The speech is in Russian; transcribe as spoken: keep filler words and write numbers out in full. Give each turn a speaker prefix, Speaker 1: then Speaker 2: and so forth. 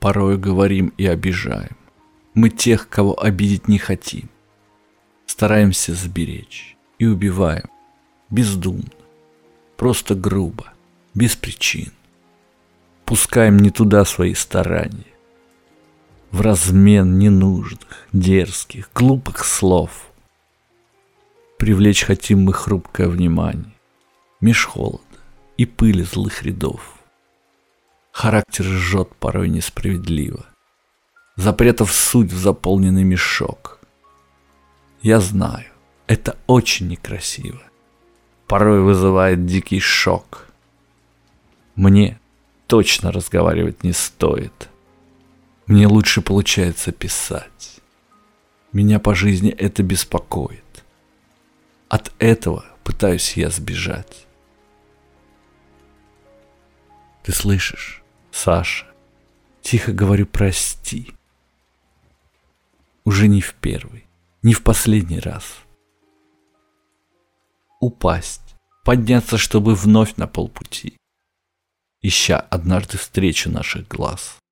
Speaker 1: порою говорим и обижаем. Мы тех, кого обидеть не хотим. Стараемся сберечь и убиваем бездумно, просто грубо, без причин. Пускаем не туда свои старания, в размен ненужных, дерзких, глупых слов. Привлечь хотим мы хрупкое внимание, меж холода и пыли злых рядов. Характер жжет порой несправедливо, запретав суть в заполненный мешок. Я знаю, это очень некрасиво, порой вызывает дикий шок. Мне точно разговаривать не стоит. Мне лучше получается писать. Меня по жизни это беспокоит. От этого пытаюсь я сбежать. Ты слышишь, Саша? Тихо говорю прости. Уже не в первый, не в последний раз. Упасть, подняться, чтобы вновь на полпути, ища однажды встречу наших глаз.